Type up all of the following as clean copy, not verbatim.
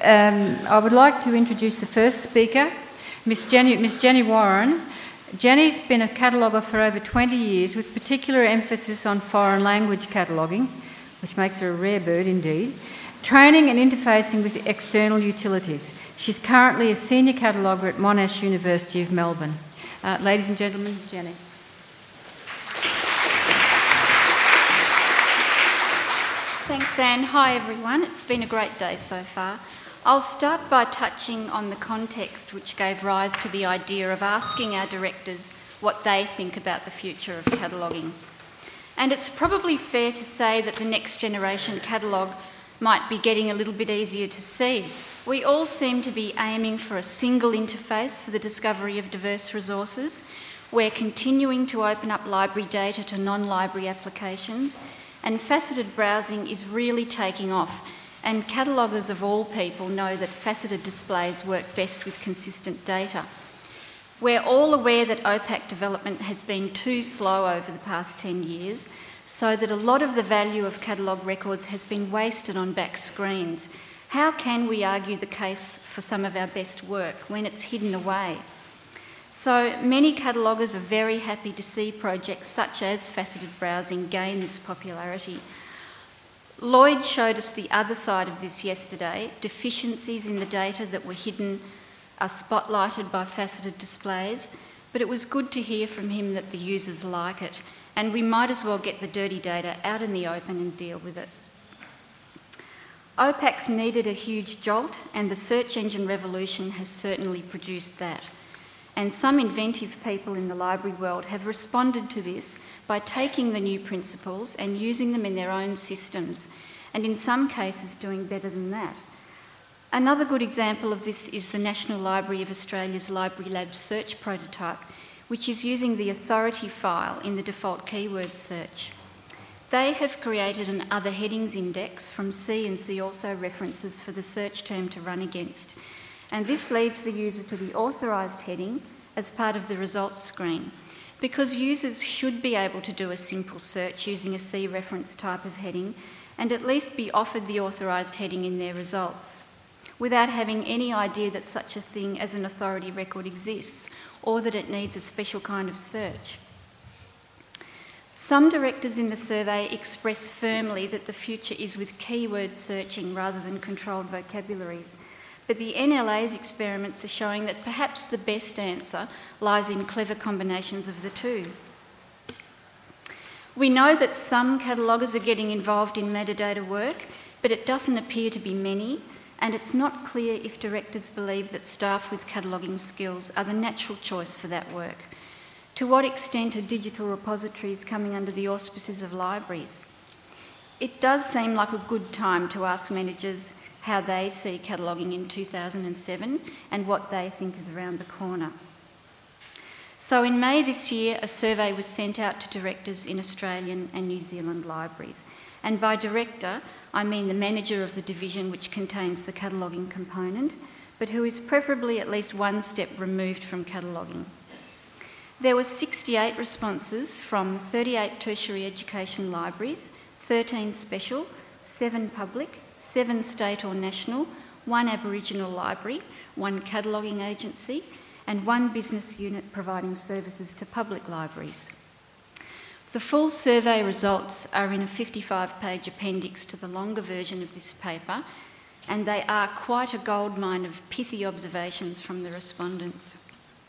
I would like to introduce the first speaker, Miss Jenny Warren. Jenny's been a cataloguer for over 20 years, with particular emphasis on foreign language cataloguing, which makes her a rare bird indeed, training and interfacing with external utilities. She's currently a senior cataloguer at Monash University of Melbourne. Ladies and gentlemen, Jenny. Thanks, Anne. Hi, everyone. It's been a great day so far. I'll start by touching on the context which gave rise to the idea of asking our directors what they think about the future of cataloguing. And it's probably fair to say that the next generation catalogue might be getting a little bit easier to see. We all seem to be aiming for a single interface for the discovery of diverse resources. We're continuing to open up library data to non-library applications, and faceted browsing is really taking off, and cataloguers of all people know that faceted displays work best with consistent data. We're all aware that OPAC development has been too slow over the past 10 years, so that a lot of the value of catalogue records has been wasted on back screens. How can we argue the case for some of our best work when it's hidden away? So many cataloguers are very happy to see projects such as faceted browsing gain this popularity. Lloyd showed us the other side of this yesterday. Deficiencies in the data that were hidden are spotlighted by faceted displays, but it was good to hear from him that the users like it, and we might as well get the dirty data out in the open and deal with it. OPAC's needed a huge jolt, and the search engine revolution has certainly produced that. And some inventive people in the library world have responded to this by taking the new principles and using them in their own systems, and in some cases doing better than that. Another good example of this is the National Library of Australia's Library Lab search prototype, which is using the authority file in the default keyword search. They have created an other headings index from C, and C also references for the search term to run against. And this leads the user to the authorised heading as part of the results screen, because users should be able to do a simple search using a C reference type of heading and at least be offered the authorised heading in their results, without having any idea that such a thing as an authority record exists or that it needs a special kind of search. Some directors in the survey express firmly that the future is with keyword searching rather than controlled vocabularies, but the NLA's experiments are showing that perhaps the best answer lies in clever combinations of the two. We know that some cataloguers are getting involved in metadata work, but it doesn't appear to be many, and it's not clear if directors believe that staff with cataloguing skills are the natural choice for that work. To what extent are digital repositories coming under the auspices of libraries? It does seem like a good time to ask managers how they see cataloguing in 2007 and what they think is around the corner. So in May this year, a survey was sent out to directors in Australian and New Zealand libraries. And by director, I mean the manager of the division which contains the cataloguing component, but who is preferably at least one step removed from cataloguing. There were 68 responses from 38 tertiary education libraries, 13 special, 7 public, 7 state or national, 1 Aboriginal library, 1 cataloguing agency, and 1 business unit providing services to public libraries. The full survey results are in a 55-page appendix to the longer version of this paper, and they are quite a goldmine of pithy observations from the respondents.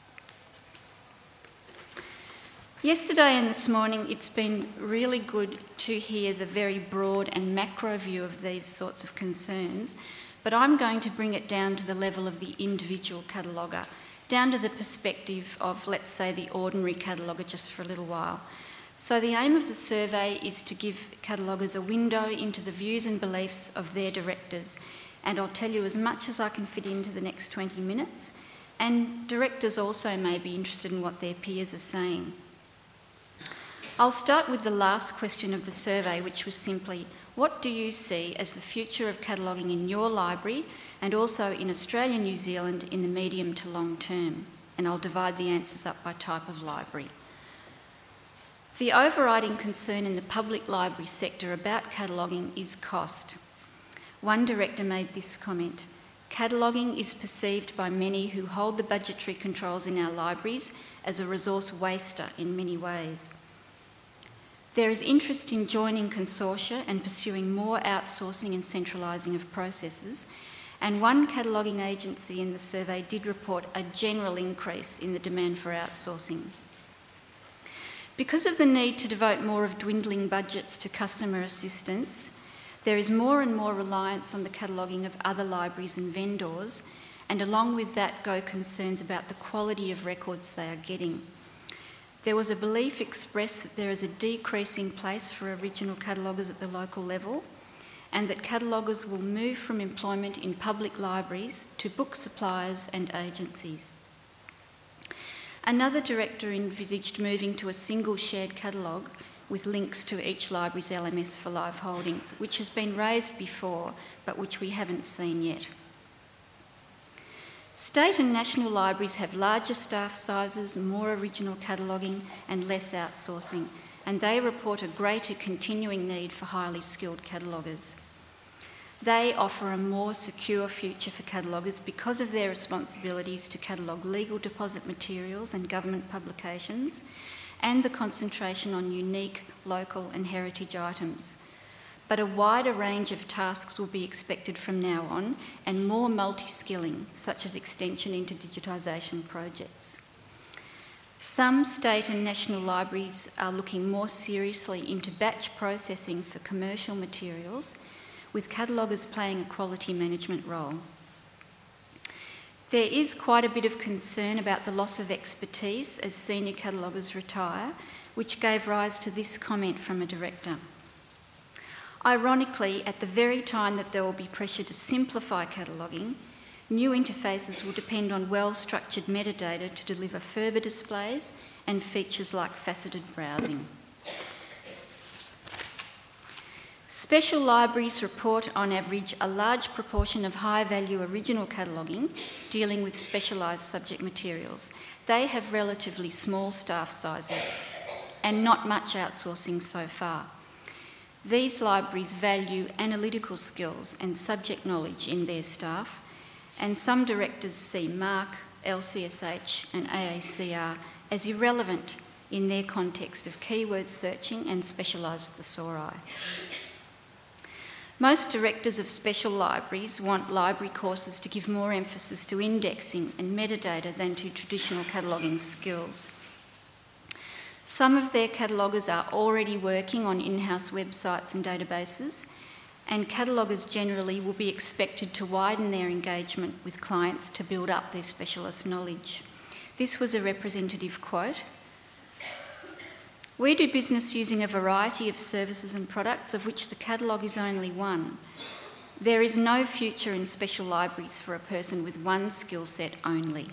Yesterday and this morning, it's been really good to hear the very broad and macro view of these sorts of concerns, but I'm going to bring it down to the level of the individual cataloguer, down to the perspective of, let's say, the ordinary cataloguer just for a little while. So the aim of the survey is to give cataloguers a window into the views and beliefs of their directors, and I'll tell you as much as I can fit into the next 20 minutes, and directors also may be interested in what their peers are saying. I'll start with the last question of the survey, which was simply, what do you see as the future of cataloguing in your library and also in Australia and New Zealand in the medium to long term? And I'll divide the answers up by type of library. The overriding concern in the public library sector about cataloguing is cost. One director made this comment: Cataloguing is perceived by many who hold the budgetary controls in our libraries as a resource waster in many ways. There is interest in joining consortia and pursuing more outsourcing and centralising of processes, and one cataloguing agency in the survey did report a general increase in the demand for outsourcing. Because of the need to devote more of dwindling budgets to customer assistance, there is more and more reliance on the cataloguing of other libraries and vendors, and along with that go concerns about the quality of records they are getting. There was a belief expressed that there is a decreasing place for original cataloguers at the local level, and that cataloguers will move from employment in public libraries to book suppliers and agencies. Another director envisaged moving to a single shared catalogue with links to each library's LMS for live holdings, which has been raised before, but which we haven't seen yet. State and national libraries have larger staff sizes, more original cataloguing and less outsourcing, and they report a greater continuing need for highly skilled cataloguers. They offer a more secure future for cataloguers because of their responsibilities to catalogue legal deposit materials and government publications, and the concentration on unique, local and heritage items. But a wider range of tasks will be expected from now on, and more multi-skilling, such as extension into digitisation projects. Some state and national libraries are looking more seriously into batch processing for commercial materials, with cataloguers playing a quality management role. There is quite a bit of concern about the loss of expertise as senior cataloguers retire, which gave rise to this comment from a director. Ironically, at the very time that there will be pressure to simplify cataloguing, new interfaces will depend on well-structured metadata to deliver further displays and features like faceted browsing. Special libraries report on average a large proportion of high-value original cataloguing dealing with specialised subject materials. They have relatively small staff sizes and not much outsourcing so far. These libraries value analytical skills and subject knowledge in their staff, and some directors see MARC, LCSH and AACR as irrelevant in their context of keyword searching and specialised thesauri. Most directors of special libraries want library courses to give more emphasis to indexing and metadata than to traditional cataloguing skills. Some of their cataloguers are already working on in-house websites and databases, and cataloguers generally will be expected to widen their engagement with clients to build up their specialist knowledge. This was a representative quote. "We do business using a variety of services and products, of which the catalogue is only one. There is no future in special libraries for a person with one skill set only."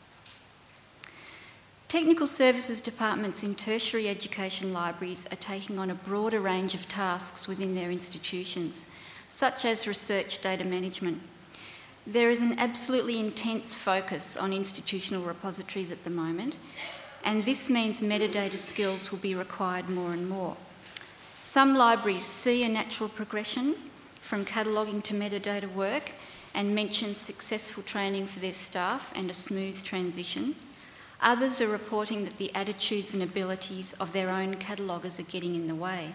Technical services departments in tertiary education libraries are taking on a broader range of tasks within their institutions, such as research data management. There is an absolutely intense focus on institutional repositories at the moment, and this means metadata skills will be required more and more. Some libraries see a natural progression from cataloguing to metadata work and mention successful training for their staff and a smooth transition. Others are reporting that the attitudes and abilities of their own cataloguers are getting in the way.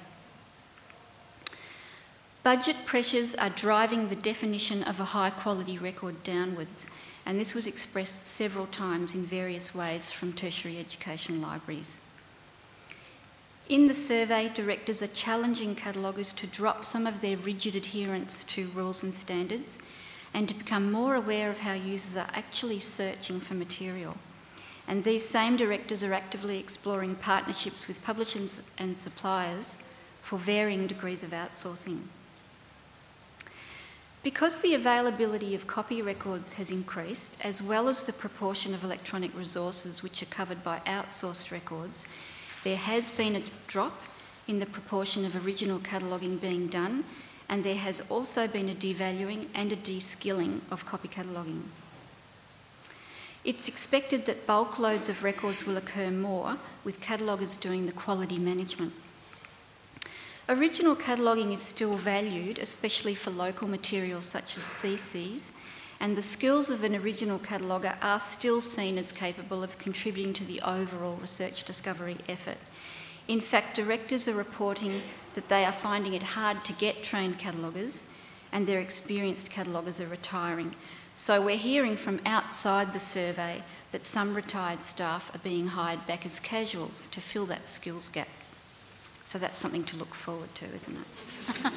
Budget pressures are driving the definition of a high-quality record downwards, and this was expressed several times in various ways from tertiary education libraries. In the survey, directors are challenging cataloguers to drop some of their rigid adherence to rules and standards and to become more aware of how users are actually searching for material. And these same directors are actively exploring partnerships with publishers and suppliers for varying degrees of outsourcing. Because the availability of copy records has increased, as well as the proportion of electronic resources which are covered by outsourced records, there has been a drop in the proportion of original cataloguing being done, and there has also been a devaluing and a de-skilling of copy cataloguing. It's expected that bulk loads of records will occur more, with cataloguers doing the quality management. Original cataloguing is still valued, especially for local materials such as theses, and the skills of an original cataloguer are still seen as capable of contributing to the overall research discovery effort. In fact, directors are reporting that they are finding it hard to get trained cataloguers, and their experienced cataloguers are retiring. So we're hearing from outside the survey that some retired staff are being hired back as casuals to fill that skills gap. So that's something to look forward to, isn't it?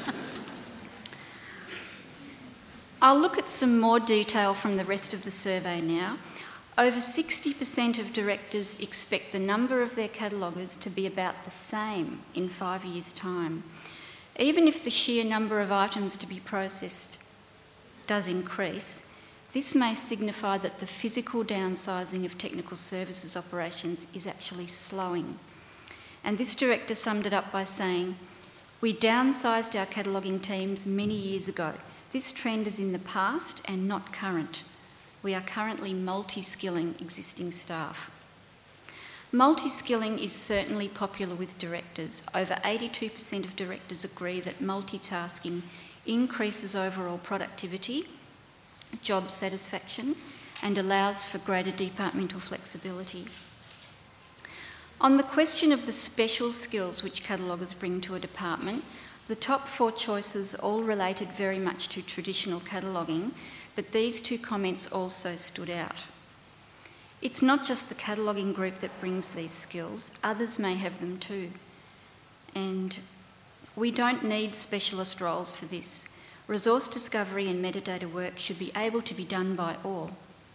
I'll look at some more detail from the rest of the survey now. Over 60% of directors expect the number of their cataloguers to be about the same in 5 years' time. Even if the sheer number of items to be processed does increase, this may signify that the physical downsizing of technical services operations is actually slowing. And this director summed it up by saying, "We downsized our cataloguing teams many years ago. This trend is in the past and not current. We are currently multi-skilling existing staff." Multi-skilling is certainly popular with directors. Over 82% of directors agree that multitasking increases overall productivity, job satisfaction, and allows for greater departmental flexibility. On the question of the special skills which cataloguers bring to a department, the top 4 choices all related very much to traditional cataloguing, but these 2 comments also stood out. It's not just the cataloguing group that brings these skills, others may have them too. And we don't need specialist roles for this. Resource discovery and metadata work should be able to be done by all.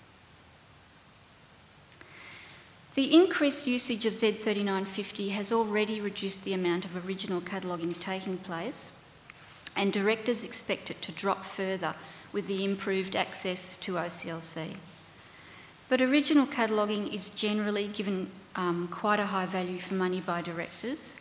The increased usage of Z3950 has already reduced the amount of original cataloguing taking place, and directors expect it to drop further with the improved access to OCLC. But original cataloguing is generally given quite a high value for money by directors.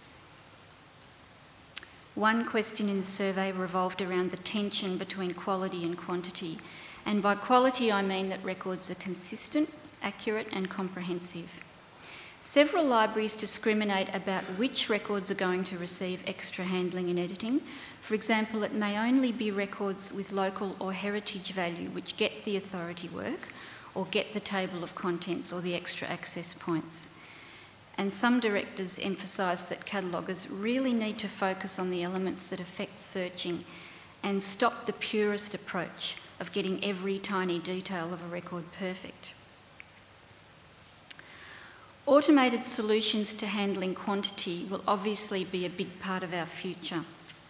One question in the survey revolved around the tension between quality and quantity. And by quality, I mean that records are consistent, accurate, and comprehensive. Several libraries discriminate about which records are going to receive extra handling and editing. For example, it may only be records with local or heritage value which get the authority work, or get the table of contents or the extra access points. And some directors emphasise that cataloguers really need to focus on the elements that affect searching and stop the purist approach of getting every tiny detail of a record perfect. Automated solutions to handling quantity will obviously be a big part of our future.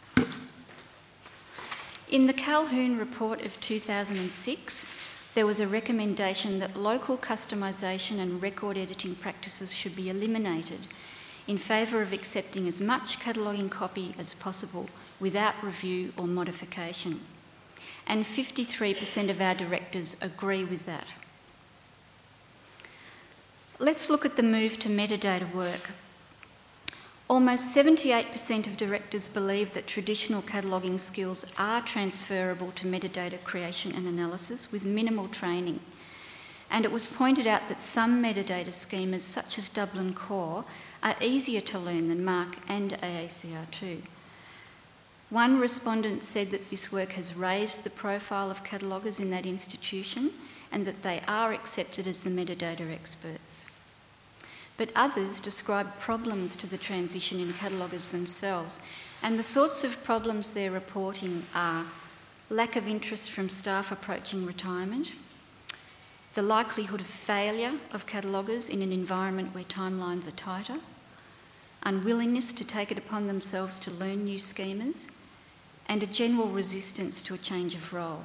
In the Calhoun report of 2006, there was a recommendation that local customisation and record editing practices should be eliminated in favour of accepting as much cataloguing copy as possible without review or modification. And 53% of our directors agree with that. Let's look at the move to metadata work. Almost 78% of directors believe that traditional cataloguing skills are transferable to metadata creation and analysis with minimal training. And it was pointed out that some metadata schemas, such as Dublin Core, are easier to learn than MARC and AACR2. One respondent said that this work has raised the profile of cataloguers in that institution and that they are accepted as the metadata experts. But others describe problems to the transition in cataloguers themselves, and the sorts of problems they're reporting are lack of interest from staff approaching retirement, the likelihood of failure of cataloguers in an environment where timelines are tighter, unwillingness to take it upon themselves to learn new schemas, and a general resistance to a change of role.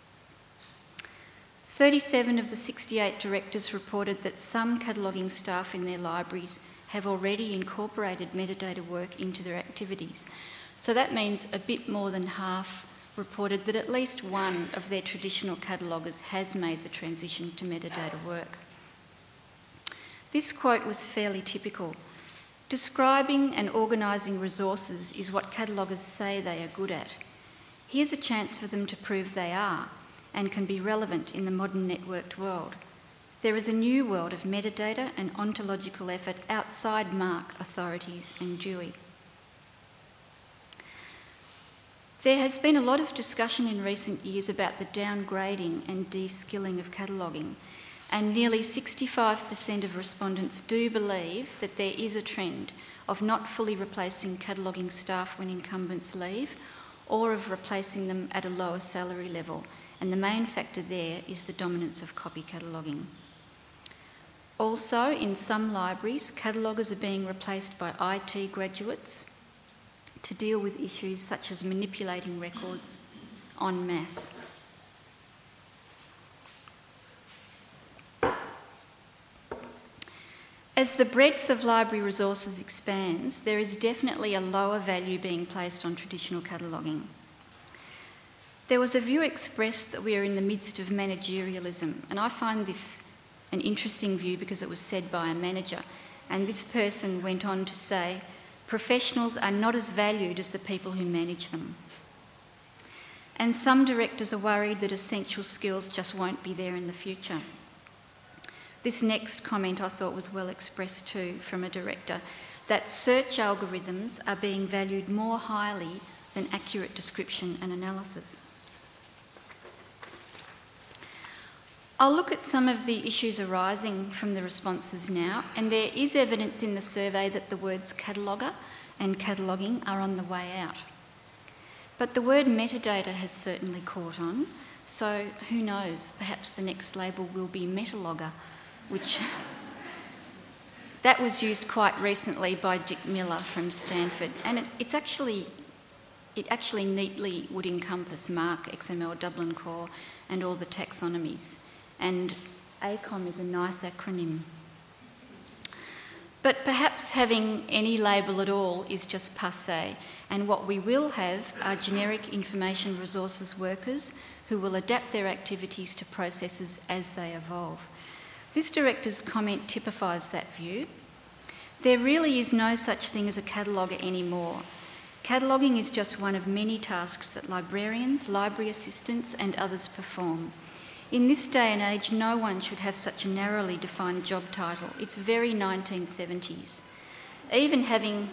37 of the 68 directors reported that some cataloguing staff in their libraries have already incorporated metadata work into their activities. So that means a bit more than half reported that at least one of their traditional cataloguers has made the transition to metadata work. This quote was fairly typical. Describing and organising resources is what cataloguers say they are good at. Here's a chance for them to prove they are and can be relevant in the modern networked world. There is a new world of metadata and ontological effort outside MARC authorities and DEWI. There has been a lot of discussion in recent years about the downgrading and de-skilling of cataloguing, and nearly 65% of respondents do believe that there is a trend of not fully replacing cataloguing staff when incumbents leave, or of replacing them at a lower salary level, and the main factor there is the dominance of copy cataloguing. Also, in some libraries, cataloguers are being replaced by IT graduates to deal with issues such as manipulating records en masse. As the breadth of library resources expands, there is definitely a lower value being placed on traditional cataloguing. There was a view expressed that we are in the midst of managerialism, and I find this an interesting view because it was said by a manager, and this person went on to say, professionals are not as valued as the people who manage them. And some directors are worried that essential skills just won't be there in the future. This next comment I thought was well expressed too from a director, that search algorithms are being valued more highly than accurate description and analysis. I'll look at some of the issues arising from the responses now, and there is evidence in the survey that the words cataloguer and cataloguing are on the way out. But the word metadata has certainly caught on, so who knows, perhaps the next label will be metalogger, which that was used quite recently by Dick Miller from Stanford, and it actually neatly would encompass MARC, XML, Dublin Core, and all the taxonomies. And ACOM is a nice acronym. But perhaps having any label at all is just passé, and what we will have are generic information resources workers who will adapt their activities to processes as they evolve. This director's comment typifies that view. There really is no such thing as a cataloguer anymore. Cataloguing is just one of many tasks that librarians, library assistants and others perform. In this day and age, no one should have such a narrowly defined job title. It's very 1970s. Even having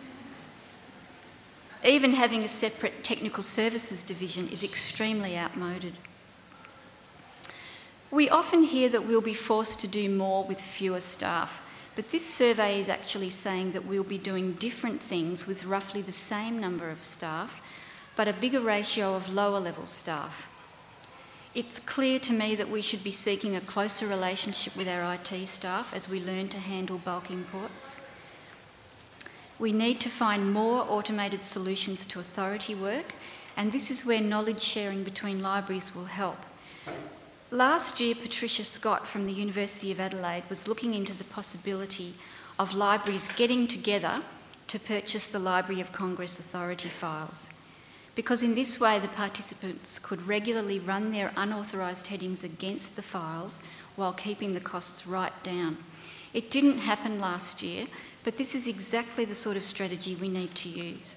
a separate technical services division is extremely outmoded. We often hear that we'll be forced to do more with fewer staff, but this survey is actually saying that we'll be doing different things with roughly the same number of staff, but a bigger ratio of lower level staff. It's clear to me that we should be seeking a closer relationship with our IT staff as we learn to handle bulk imports. We need to find more automated solutions to authority work, and this is where knowledge sharing between libraries will help. Last year, Patricia Scott from the University of Adelaide was looking into the possibility of libraries getting together to purchase the Library of Congress authority files, because in this way the participants could regularly run their unauthorised headings against the files while keeping the costs right down. It didn't happen last year, but this is exactly the sort of strategy we need to use.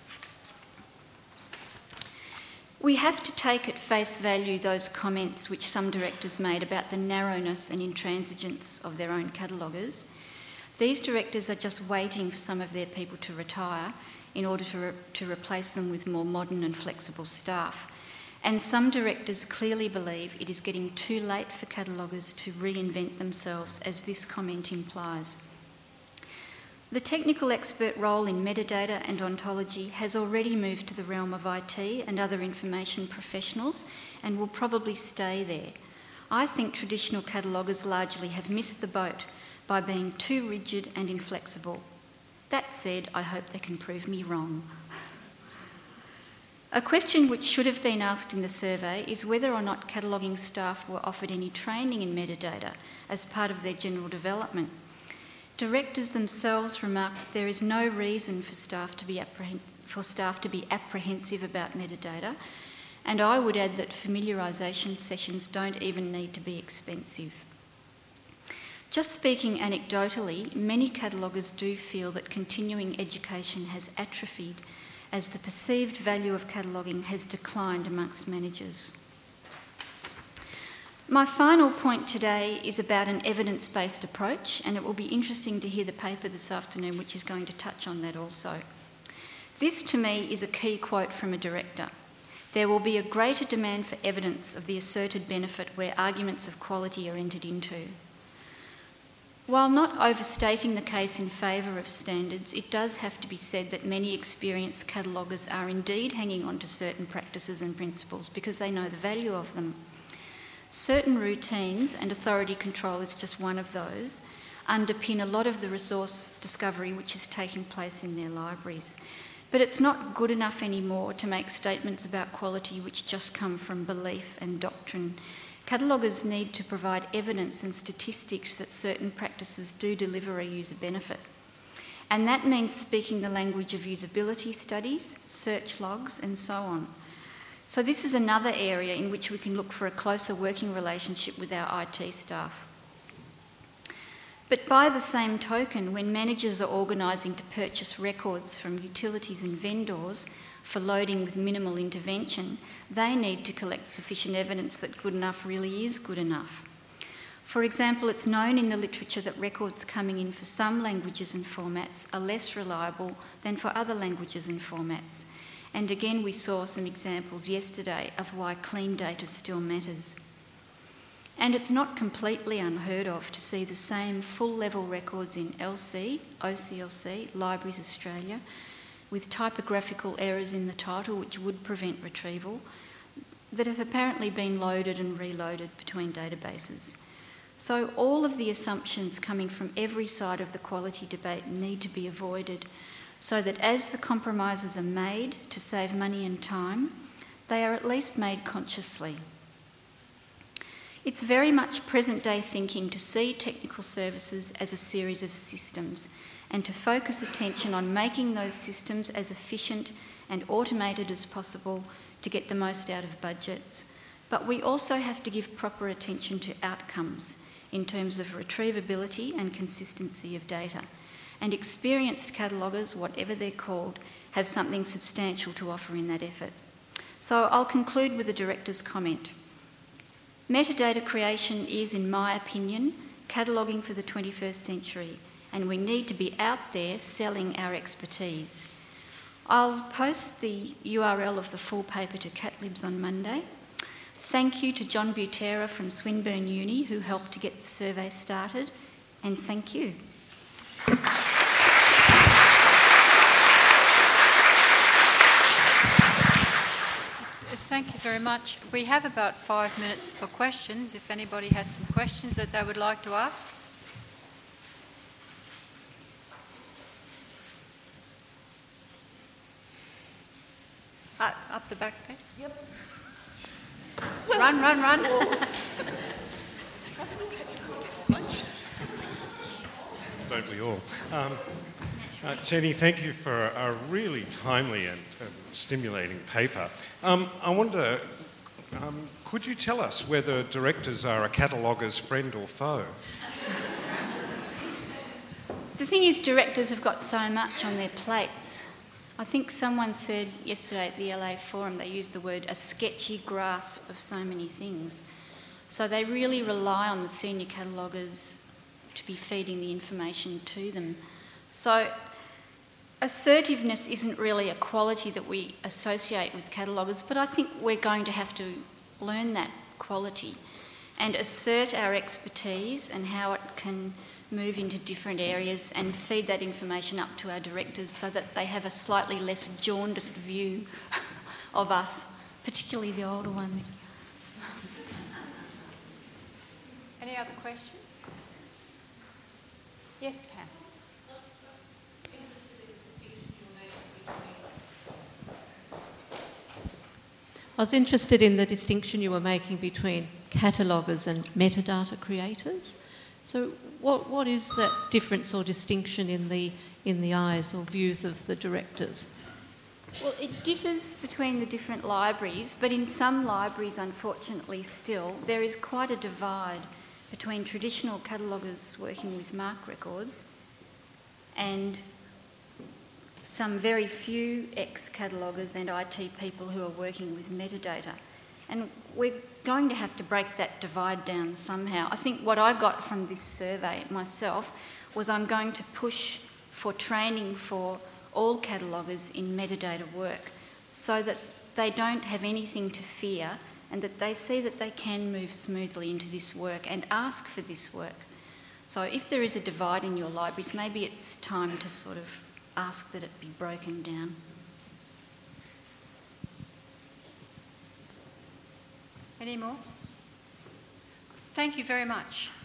We have to take at face value those comments which some directors made about the narrowness and intransigence of their own cataloguers. These directors are just waiting for some of their people to retire in order to replace them with more modern and flexible staff. And some directors clearly believe it is getting too late for cataloguers to reinvent themselves, as this comment implies. The technical expert role in metadata and ontology has already moved to the realm of IT and other information professionals and will probably stay there. I think traditional cataloguers largely have missed the boat by being too rigid and inflexible. That said, I hope they can prove me wrong. A question which should have been asked in the survey is whether or not cataloguing staff were offered any training in metadata as part of their general development. Directors themselves remark that there is no reason for staff to be apprehensive about metadata, and I would add that familiarisation sessions don't even need to be expensive. Just speaking anecdotally, many cataloguers do feel that continuing education has atrophied as the perceived value of cataloguing has declined amongst managers. My final point today is about an evidence-based approach, and it will be interesting to hear the paper this afternoon which is going to touch on that also. This to me is a key quote from a director. There will be a greater demand for evidence of the asserted benefit where arguments of quality are entered into. While not overstating the case in favour of standards, it does have to be said that many experienced cataloguers are indeed hanging on to certain practices and principles because they know the value of them. Certain routines, and authority control is just one of those, underpin a lot of the resource discovery which is taking place in their libraries. But it's not good enough anymore to make statements about quality which just come from belief and doctrine. Cataloguers need to provide evidence and statistics that certain practices do deliver a user benefit. And that means speaking the language of usability studies, search logs, and so on. So this is another area in which we can look for a closer working relationship with our IT staff. But by the same token, when managers are organising to purchase records from utilities and vendors for loading with minimal intervention, they need to collect sufficient evidence that good enough really is good enough. For example, it's known in the literature that records coming in for some languages and formats are less reliable than for other languages and formats. And again, we saw some examples yesterday of why clean data still matters. And it's not completely unheard of to see the same full-level records in LC, OCLC, Libraries Australia, with typographical errors in the title which would prevent retrieval, that have apparently been loaded and reloaded between databases. So all of the assumptions coming from every side of the quality debate need to be avoided so that as the compromises are made to save money and time, they are at least made consciously. It's very much present-day thinking to see technical services as a series of systems and to focus attention on making those systems as efficient and automated as possible to get the most out of budgets. But we also have to give proper attention to outcomes in terms of retrievability and consistency of data. And experienced cataloguers, whatever they're called, have something substantial to offer in that effort. So I'll conclude with the director's comment. Metadata creation is, in my opinion, cataloguing for the 21st century, and we need to be out there selling our expertise. I'll post the URL of the full paper to CatLibs on Monday. Thank you to John Butera from Swinburne Uni who helped to get the survey started, and thank you. Thank you very much. We have about 5 minutes for questions, if anybody has some questions that they would like to ask. Up the back there. Yep. Run. Don't we all? Jenny, thank you for a really timely and stimulating paper. I wonder, could you tell us whether directors are a cataloguer's friend or foe? The thing is, directors have got so much on their plates. I think someone said yesterday at the LA Forum, they used the word a sketchy grasp of so many things. So they really rely on the senior cataloguers to be feeding the information to them. So assertiveness isn't really a quality that we associate with cataloguers, but I think we're going to have to learn that quality and assert our expertise and how it can move into different areas and feed that information up to our directors so that they have a slightly less jaundiced view of us, particularly the older ones. Any other questions? Yes, Pam. I was interested in the distinction you were making between cataloguers and metadata creators. So what is that difference or distinction in the eyes or views of the directors? Well, it differs between the different libraries, but in some libraries, unfortunately still, there is quite a divide between traditional cataloguers working with MARC records and some very few ex-cataloguers and IT people who are working with metadata. And we're going to have to break that divide down somehow. I think what I got from this survey myself was I'm going to push for training for all cataloguers in metadata work so that they don't have anything to fear and that they see that they can move smoothly into this work and ask for this work. So if there is a divide in your libraries, maybe it's time to sort of ask that it be broken down. Any more? Thank you very much.